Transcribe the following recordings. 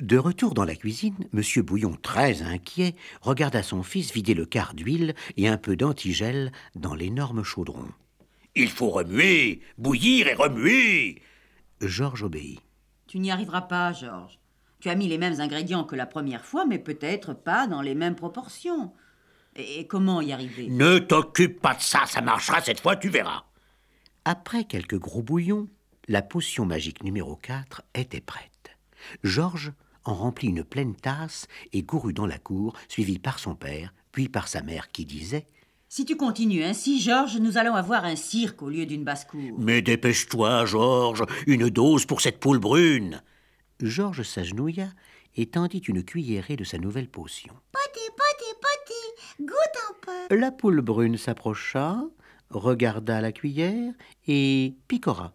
De retour dans la cuisine, Monsieur Bouillon, très inquiet, regarda son fils vider le quart d'huile et un peu d'antigel dans l'énorme chaudron. « Il faut remuer, bouillir et remuer !» Georges obéit. « Tu n'y arriveras pas, Georges. Tu as mis les mêmes ingrédients que la première fois, mais peut-être pas dans les mêmes proportions. Et comment y arriver ?»« Ne t'occupe pas de ça, ça marchera cette fois, tu verras. » Après quelques gros bouillons, la potion magique numéro 4 était prête. Georges en remplit une pleine tasse et courut dans la cour, suivi par son père, puis par sa mère qui disait « Si tu continues ainsi, Georges, nous allons avoir un cirque au lieu d'une basse-cour. »« Mais dépêche-toi, Georges, une dose pour cette poule brune. » Georges s'agenouilla et tendit une cuillerée de sa nouvelle potion. « Poti, goûte un peu. » La poule brune s'approcha, regarda la cuillère et picora.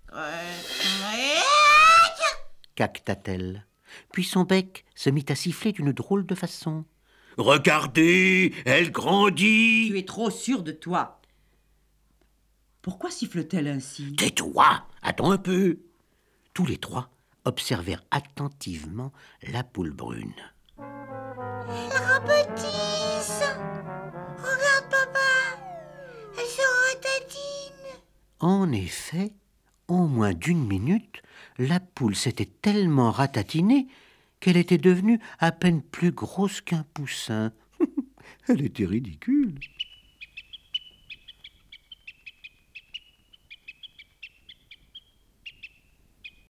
Cacta-t-elle. Puis son bec se mit à siffler d'une drôle de façon. « Regardez, elle grandit. »« Tu es trop sûr de toi. Pourquoi siffle-t-elle ainsi ?»« Tais-toi, attends un peu. » Tous les trois observèrent attentivement la poule brune. « Elle rapetisse. Regarde, papa. Elle se ratatine. » En effet, en moins d'une minute, la poule s'était tellement ratatinée qu'elle était devenue à peine plus grosse qu'un poussin. Elle était ridicule.